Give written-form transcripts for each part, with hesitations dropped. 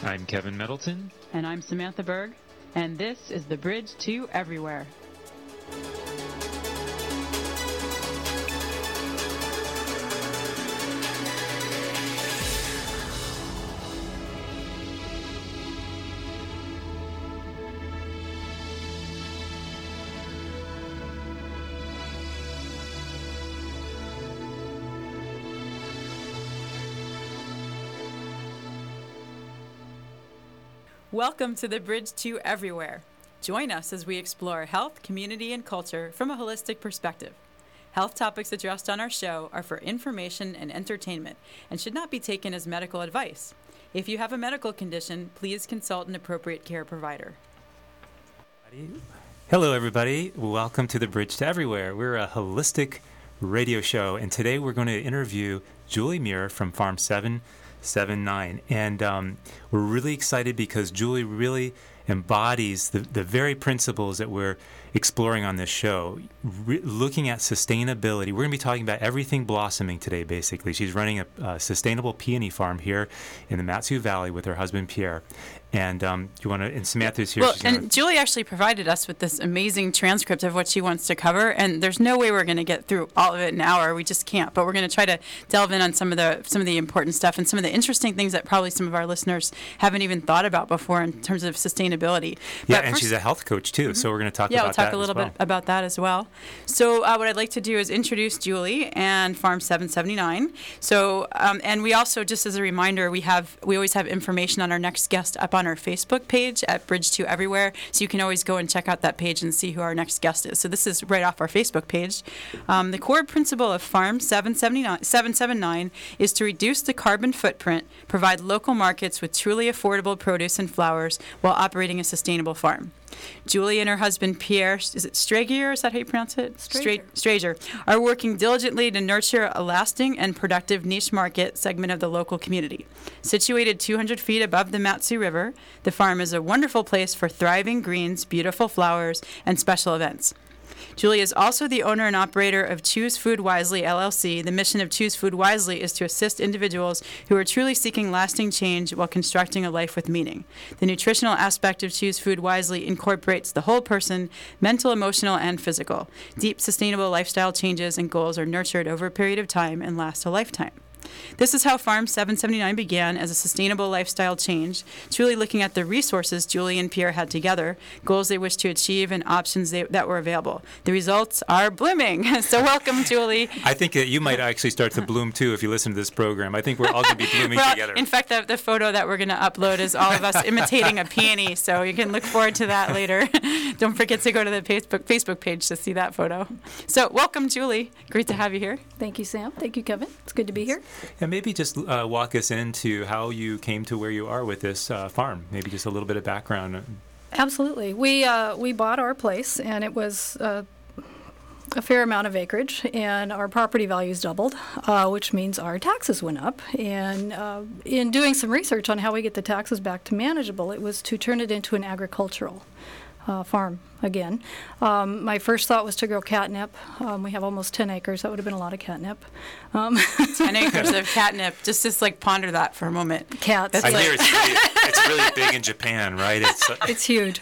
I'm Kevin Middleton. And I'm Samantha Berg. And this is The Bridge to Everywhere. Welcome to The Bridge to Everywhere. Join us as we explore health, community, and culture from a holistic perspective. Health topics addressed on our show are for information and entertainment and should not be taken as medical advice. If you have a medical condition, please consult an appropriate care provider. Hello, everybody. Welcome to The Bridge to Everywhere. We're a holistic radio show, and today we're going to interview Julie Muir from Farm 779. And we're really excited because Julie really embodies the very principles that we're exploring on this show, looking at sustainability. We're going to be talking about everything blossoming today, basically. She's running a sustainable peony farm here in the Mat-Su Valley with her husband, Pierre. And you want to, and Samantha's here. Well, and Julie actually provided us with this amazing transcript of what she wants to cover, and there's no way we're going to get through all of it in an hour. We just can't. But we're going to try to delve in on some of the important stuff and some of the interesting things that probably some of our listeners haven't even thought about before in terms of sustainability. Yeah, and she's a health coach too, so we're going to talk about that. Yeah, we'll talk a little bit about that as well. So what I'd like to do is introduce Julie and Farm 779. So and we also, just as a reminder, we always have information on our next guest up on our Facebook page at Bridge to Everywhere, so you can always go and check out that page and see who our next guest is. So this is right off our Facebook page. The core principle of Farm 779 is to reduce the carbon footprint, provide local markets with truly affordable produce and flowers while operating a sustainable farm. Julie and her husband, Pierre, is it Stragier? Is that how you pronounce it? Stragier, are working diligently to nurture a lasting and productive niche market segment of the local community. Situated 200 feet above the Mat-Su River, the farm is a wonderful place for thriving greens, beautiful flowers, and special events. Julie is also the owner and operator of Choose Food Wisely, LLC. The mission of Choose Food Wisely is to assist individuals who are truly seeking lasting change while constructing a life with meaning. The nutritional aspect of Choose Food Wisely incorporates the whole person, mental, emotional, and physical. Deep, sustainable lifestyle changes and goals are nurtured over a period of time and last a lifetime. This is how Farm 779 began, as a sustainable lifestyle change, truly looking at the resources Julie and Pierre had together, goals they wished to achieve, and options that were available. The results are blooming. So welcome, Julie. I think that you might actually start to bloom, too, if you listen to this program. I think we're all going to be blooming together. In fact, the photo that we're going to upload is all of us imitating a peony, so you can look forward to that later. Don't forget to go to the Facebook page to see that photo. So welcome, Julie. Great to have you here. Thank you, Sam. Thank you, Kevin. It's good to be here. And maybe just walk us into how you came to where you are with this farm. Maybe just a little bit of background. Absolutely. We bought our place, and it was a fair amount of acreage, and our property values doubled, which means our taxes went up. And in doing some research on how we get the taxes back to manageable, it was to turn it into an agricultural farm again. My first thought was to grow catnip. We have almost 10 acres. That would have been a lot of catnip. 10 acres of catnip. Just like ponder that for a moment. Cats. I hear it's really big in Japan, right? It's huge.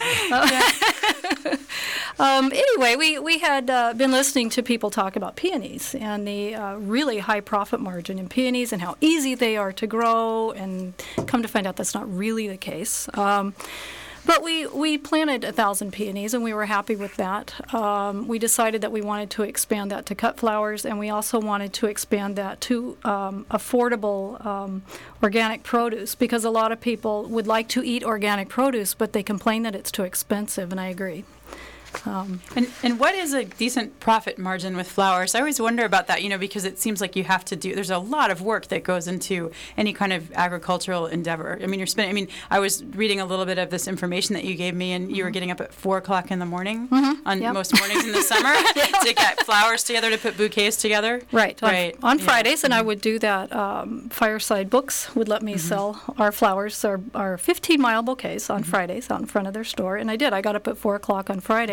Anyway, we had been listening to people talk about peonies and the really high profit margin in peonies and how easy they are to grow, and come to find out that's not really the case. But we planted 1,000 peonies, and we were happy with that. We decided that we wanted to expand that to cut flowers, and we also wanted to expand that to affordable organic produce, because a lot of people would like to eat organic produce, but they complain that it's too expensive, and I agree. And what is a decent profit margin with flowers? I always wonder about that, because it seems like you have to there's a lot of work that goes into any kind of agricultural endeavor. I mean, I was reading a little bit of this information that you gave me, and you were getting up at 4 o'clock in the morning on most mornings in the summer to get flowers together, to put bouquets together. Right. On Fridays, and I would do that. Fireside Books would let me sell our flowers, our 15-mile bouquets on Fridays out in front of their store, and I did. I got up at 4 o'clock on Friday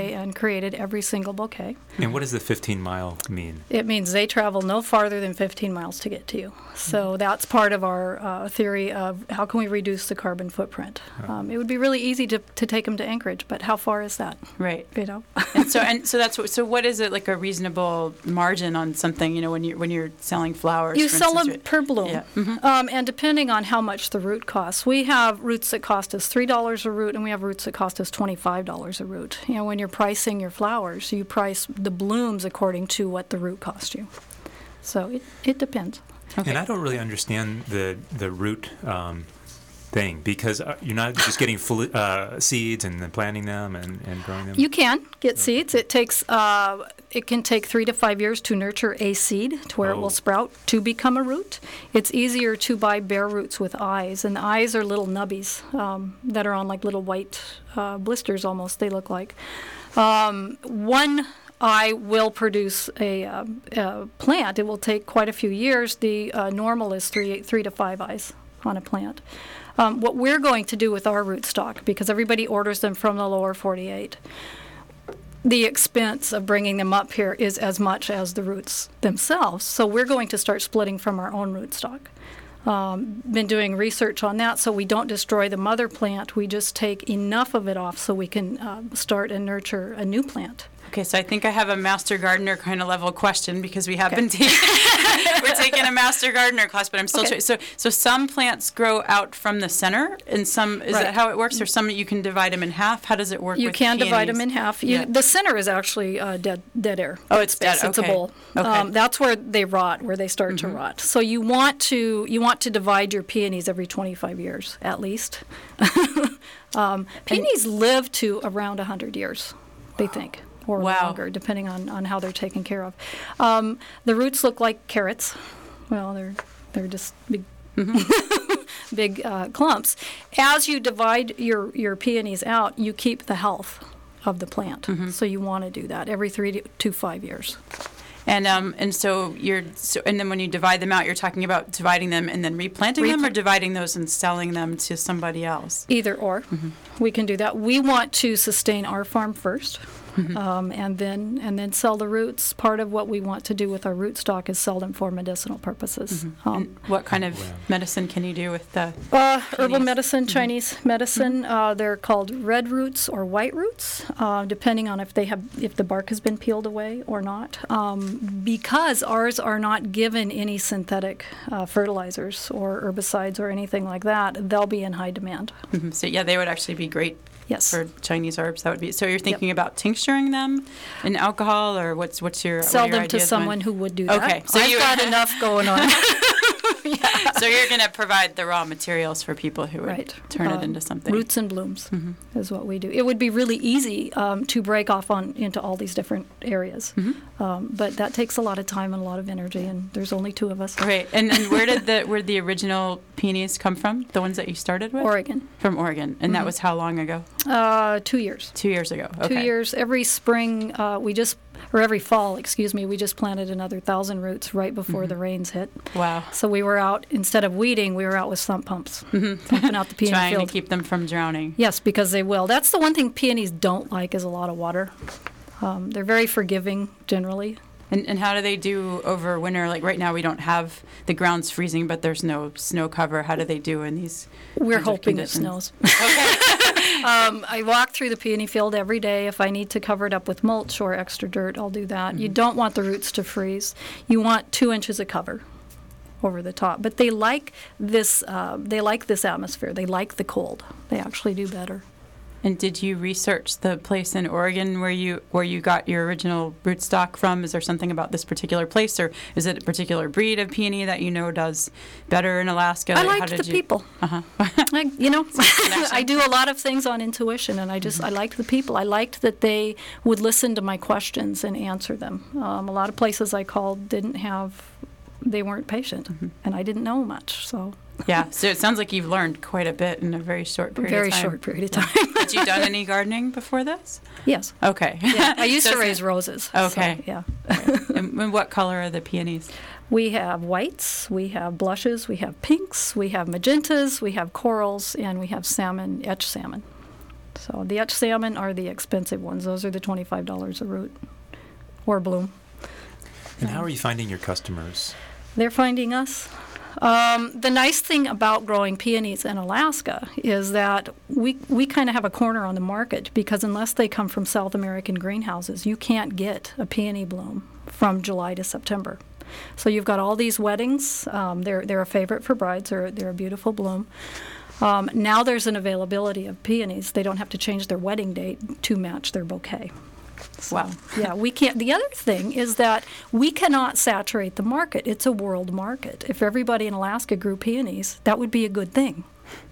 bouquet and created every single bouquet. And what does the 15-mile mean? It means they travel no farther than 15 miles to get to you. So that's part of our theory of how can we reduce the carbon footprint. It would be really easy to take them to Anchorage, but how far is that? Right. You know. So what is it, like a reasonable margin on something? You know, when you're selling flowers. You for sell instance, them per bloom, Yeah. and depending on how much the root costs. We have roots that cost us $3 a root, and we have roots that cost us $25 a root. You know, when you're pricing your flowers, you price the blooms according to what the root cost you. So it depends. Okay. And I don't really understand the root thing, because you're not just getting seeds and then planting them and growing them. You can get seeds. It can take 3 to 5 years to nurture a seed to where it will sprout to become a root. It's easier to buy bare roots with eyes, and the eyes are little nubbies that are on like little white blisters almost, they look like. One eye will produce a plant. It will take quite a few years. The normal is 3 to 5 eyes on a plant. What we're going to do with our rootstock, because everybody orders them from the lower 48, the expense of bringing them up here is as much as the roots themselves. So we're going to start splitting from our own rootstock. Been doing research on that, so we don't destroy the mother plant. We just take enough of it off so we can start and nurture a new plant. Okay, so I think I have a master gardener kind of level question, because we have been we're taking a master gardener class, but I'm still trying. So some plants grow out from the center, and some is that how it works, or some you can divide them in half? How does it work? You with can divide peonies? them in half. Yeah. The center is actually dead air. Oh, it's dead. It's a Okay. bowl. Okay. That's where they rot, where they start to rot. So you want to divide your peonies every 25 years at least. Peonies live to around 100 years, they think, or longer, depending on how they're taken care of. The roots look like carrots. Well, they're just big. Big clumps. As you divide your peonies out, you keep the health of the plant. So you want to do that every 3 to 5 years. And then when you divide them out, you're talking about dividing them and then replanting them, or dividing those and selling them to somebody else? Either or. We can do that. We want to sustain our farm first. And then sell the roots. Part of what we want to do with our rootstock is sell them for medicinal purposes. And what kind of medicine can you do with the herbal medicine, Chinese medicine? They're called red roots or white roots, depending on if the bark has been peeled away or not. Because ours are not given any synthetic fertilizers or herbicides or anything like that, they'll be in high demand. So yeah, they would actually be great. Yes. For Chinese herbs, that would be. So you're thinking about tincturing them in alcohol, or what's your sell what are your them to ideas someone who would do that. Okay, so I've got enough going on. So you're going to provide the raw materials for people who would turn it into something. Roots and blooms is what we do. It would be really easy to break off into all these different areas, but that takes a lot of time and a lot of energy, and there's only 2 of us. Right. And where the original peonies come from? The ones that you started with? Oregon. From Oregon. And that was how long ago? 2 years. 2 years ago. Okay. 2 years. Every spring, every fall, we just planted another 1,000 roots right before the rains hit. Wow. So we were out, instead of weeding, we were out with sump pumps, pumping out the peony Trying field. to keep them from drowning. Yes, because they will. That's the one thing peonies don't like, is a lot of water. They're very forgiving, generally. And how do they do over winter? Like right now, we don't have, the ground's freezing, but there's no snow cover. How do they do in these We're kinds of hoping it conditions? snows. I walk through the peony field every day. If I need to cover it up with mulch or extra dirt, I'll do that. You don't want the roots to freeze. You want 2 inches of cover over the top. But they like this. They like this atmosphere. They like the cold. They actually do better. And did you research the place in Oregon where you got your original rootstock from? Is there something about this particular place, or is it a particular breed of peony that you know does better in Alaska? I liked the people. Uh-huh. I do a lot of things on intuition, and I liked the people. I liked that they would listen to my questions and answer them. A lot of places I called they weren't patient, and I didn't know much, so. Yeah, so it sounds like you've learned quite a bit in a very short period of time. Very short period of time. Had you done any gardening before this? Yes. Okay. Yeah, I used So to raise roses. Okay. So, yeah. And what color are the peonies? We have whites, we have blushes, we have pinks, we have magentas, we have corals, and we have salmon, etched salmon. So the etched salmon are the expensive ones. Those are the $25 a root or bloom. And how are you finding your customers? They're finding us. The nice thing about growing peonies in Alaska is that we kind of have a corner on the market, because unless they come from South American greenhouses, you can't get a peony bloom from July to September. So you've got all these weddings. They're a favorite for brides. They're a beautiful bloom. Now there's an availability of peonies. They don't have to change their wedding date to match their bouquet. So, Wow. Yeah, we can't. The other thing is that we cannot saturate the market. It's a world market. If everybody in Alaska grew peonies, that would be a good thing.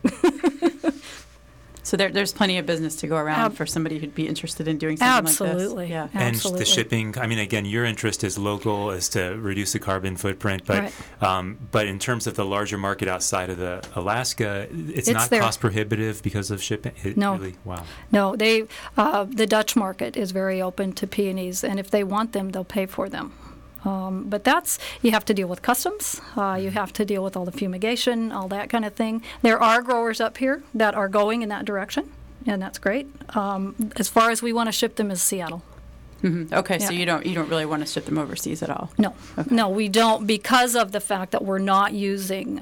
So there's plenty of business to go around for somebody who'd be interested in doing something Absolutely. like this. Yeah. And Absolutely. the shipping, I mean, again, your interest is local, is to reduce the carbon footprint, but but in terms of the larger market outside of the Alaska, it's not there. cost prohibitive because of shipping? No. Really? Wow. No, the Dutch market is very open to peonies, and if they want them, they'll pay for them. But you have to deal with customs, you have to deal with all the fumigation, all that kind of thing. There are growers up here that are going in that direction, and that's great. As far as we want to ship them is Seattle. Mm-hmm. Okay, so Yeah. you don't really want to ship them overseas at all. No, no, we don't, because of the fact that we're not using,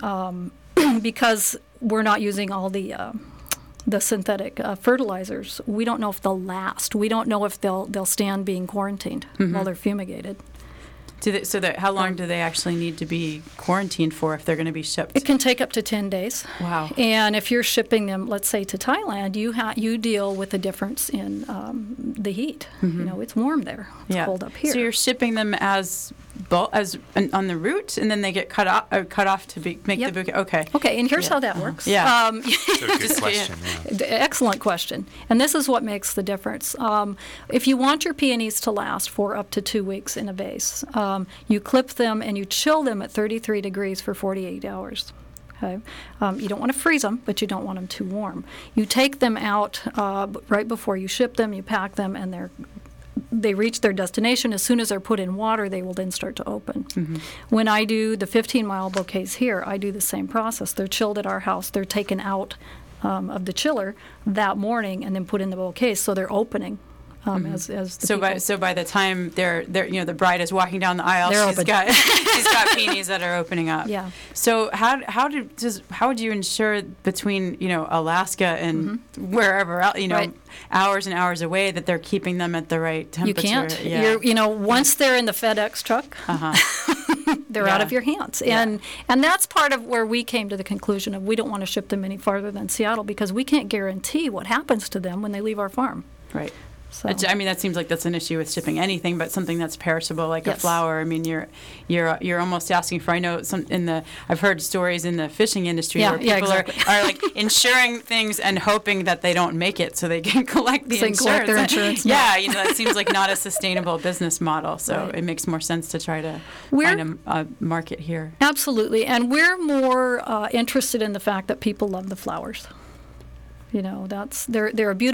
because we're not using all the synthetic fertilizers. We don't know if they'll last. We don't know if they'll stand being quarantined while they're fumigated. How long do they actually need to be quarantined for if they're going to be shipped? It can take up to 10 days. Wow. And if you're shipping them, let's say, to Thailand, you deal with the difference in the heat. You know, it's warm there. It's cold up here. So you're shipping them as on the root, and then they get cut off to make Yep. the bouquet. Okay. Okay, and here's how that works. Yeah. So good question. Yeah. Excellent question. And this is what makes the difference. If you want your peonies to last for up to 2 weeks in a vase, you clip them and you chill them at 33 degrees for 48 hours. Okay. You don't want to freeze them, but you don't want them too warm. You take them out right before you ship them, you pack them, and they reach their destination. As soon as they're put in water, they will then start to open. When I do the 15-mile bouquets here, I do the same process. They're chilled at our house. They're taken out of the chiller that morning and then put in the bouquets, so they're opening. As the people. By the time the bride is walking down the aisle, They're she's open. got peonies that are opening up. Yeah. So how would you ensure between Alaska and wherever else, Right. hours and hours away, that they're keeping them at the right You temperature? can't. Yeah. Once they're in the FedEx truck, they're out Yeah. of your hands. Yeah. And that's part of where we came to the conclusion of we don't want to ship them any farther than Seattle, because we can't guarantee what happens to them when they leave our farm. Right. So. I mean, that seems like that's an issue with shipping anything, but something that's perishable like a Yes. flower. I mean, you're almost asking for. I know I've heard stories in the fishing industry Yeah, where yeah, people exactly. are like insuring things and hoping that they don't make it so they can collect the So they insurance. can collect their insurance. Yeah, that seems like not a sustainable business model. So Right. it makes more sense to try to We're- find a market here. Absolutely. And we're more interested in the fact that people love the flowers. They're a beautiful